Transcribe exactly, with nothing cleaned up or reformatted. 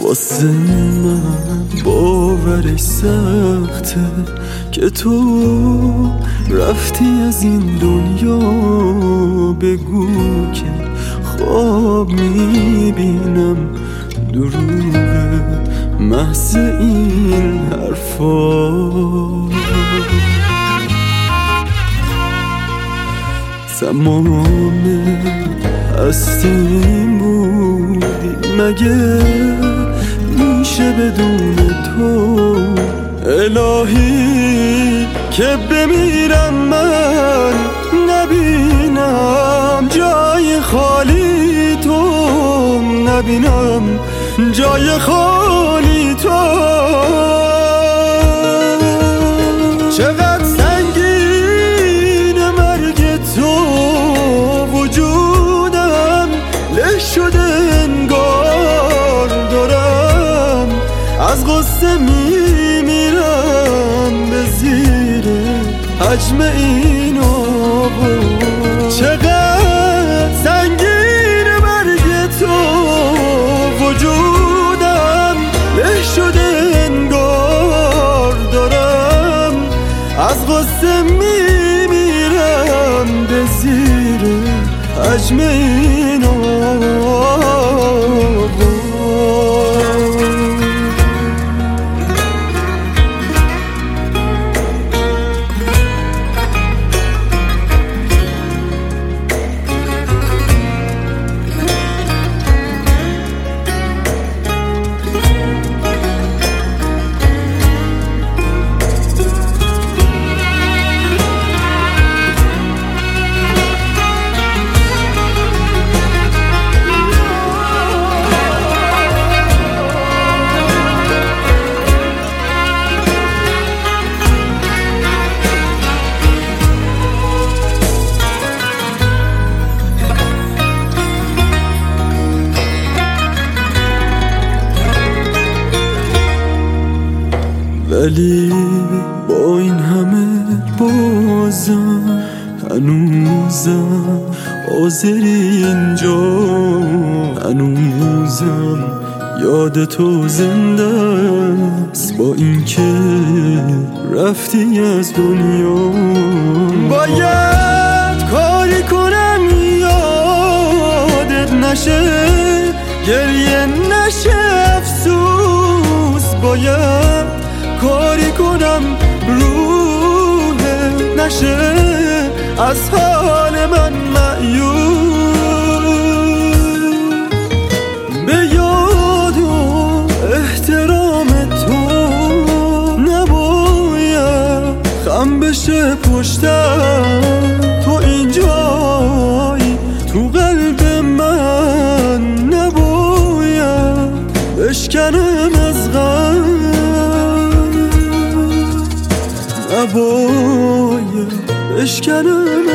واسه من باورش سخته که تو رفتی از این دنیا. بگو که خواب میبینم دروغه محض این حرفا. تمام هستیم بودی مگه میشه بدون تو؟ الهی که بمیرم من نبینم جای خالی تو، نبینم جای خالی تو. چقدر سنگین مرگ تو، وجودم له شده انگار دارم از غصه میمیرم به زیر حجم این آب. چقدر سنگین مرگ تو، وجودم له شده انگار دارم از غصه میمیرم به زیر حجم این آب. ولی با این همه بازم هنوزم حاضری اینجا، هنوزم یاد تو زنده است با اینکه رفتی از دنیا. باید کاری کنم یادت نشه، گریه نشه افسوس. باید کاری کنم روح نشه از حال من مایوس. به یاد و احترام تو نباید خم بشه پشتم. تو اینجایی تو قلب من، نباید بشکنم از غم، نباید بشکنم